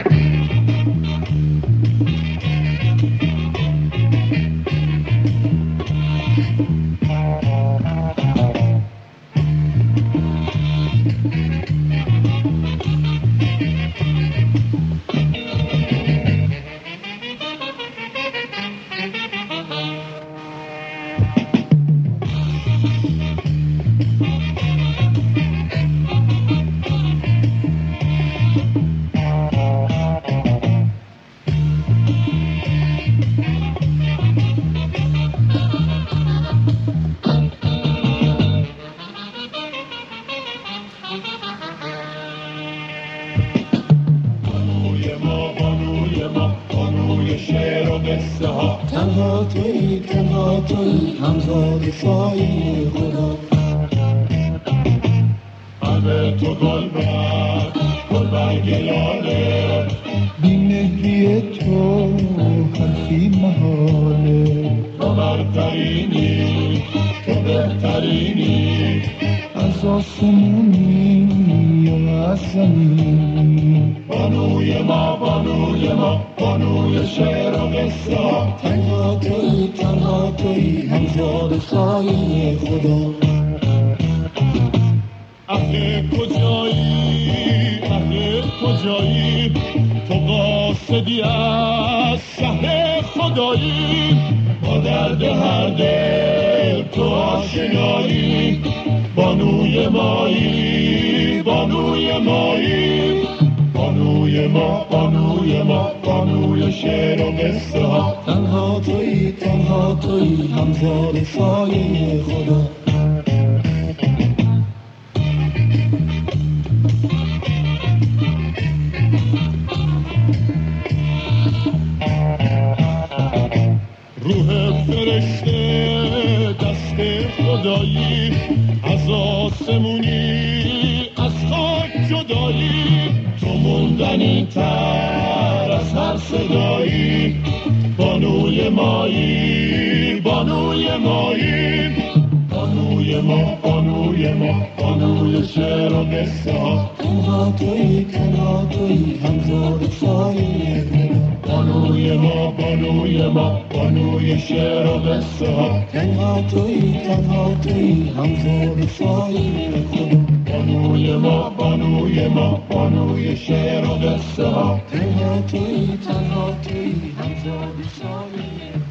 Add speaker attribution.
Speaker 1: تنها تویی همزاد سایه خدا. قلب تو گلبرگ لاله، بی‌مهری تو حرفی محاله. تو برترینی، تو بهترینی، از آسمونی یا از زمینی. بانوی ما، بانوی شعر و قصه ها. تنها تویی همزاد سایه خدا. اهل کجایی تو قاصدی از شهر خدایی. با درد هر دل تو آشنایی. بانوی مایی، بانوی ما، بانوی شعر و قصه ها. تنها تویی همزاد سایه خدا. روح فرشته دست خدایی، از آسمونی از خاک جدایی. تو موندنی تر از هر صدایی. بانوی مایی، بانوی ما، بانوی شعر و قصه ها. تنها تویی همزاد سایه خدا. بانوی ما، بانوی شعر و قصه ها. تنها تویی همزاد سایه خدا. بانوی ما، بانوی شعر و قصه ها. تنها تویی همزاد سایه